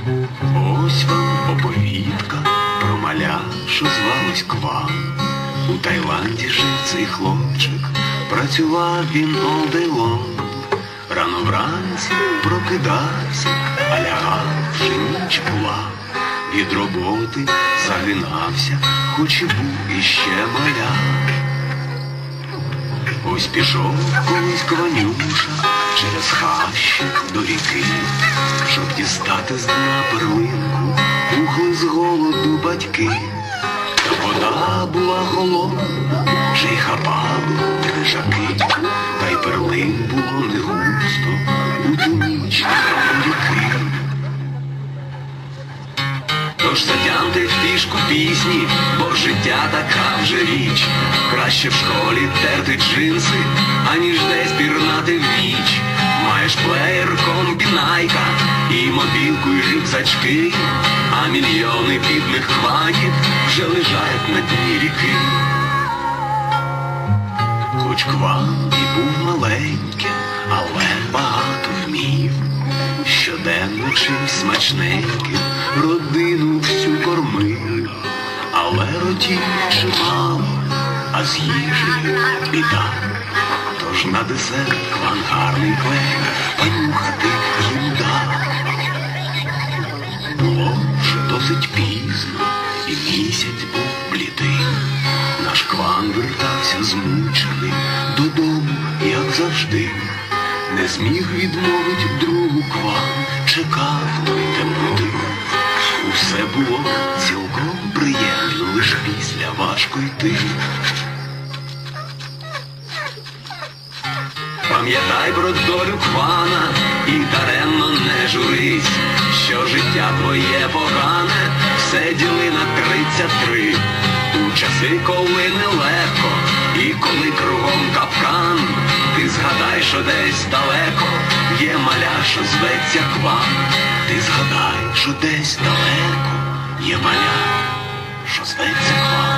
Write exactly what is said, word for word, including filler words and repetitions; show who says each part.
Speaker 1: Ось вам оповідка про маля, що звалось Кван. У Таїланді жив цей хлопчик, працював він all day long. Рано вранці прокидався, а лягавши ніч була. Від роботи загинався, хоч і був іще маля. Ось пішов колись Кванюша через хащі до ріки, щоб дістати з дна перлинку, пухли з голоду батьки. Та вода була холодна, вже й хапали крижаки, та й перлин було не густо у ту ніч у ріки. Тож затямте в фішку пісні, бо життя така вже річ. Краще в школі терти джинси, аніж десь пірнати в ніч. Маєш плеєр, комбінайка, і мобілку, і рюкзачки, а мільйони бідних кванів вже лежать на дні ріки. Хоч Кван і був маленьким, але багато вмів. Щоденно чимсь смачненьким родину всю кормив. Але ротів чимало, а з їжею біда. Тож на десерт Кван гарний клей понюхати їм дав. Було вже досить пізно, і місяць був блідий. Наш Кван вертався змучений додому, як завжди. Не зміг відмовить другу Кван, чекав той темноти. Усе було цілком приємно, лиш після важко йти. Пам'ятай про долю Квана і даремно не журись, що життя твоє погане все діли на тридцять три. У часи, коли нелегко і коли кругом капкан, ти згадай, що десь далеко є маля, що зветься Кван. Ти згадай, що десь далеко є маля, що зветься Кван.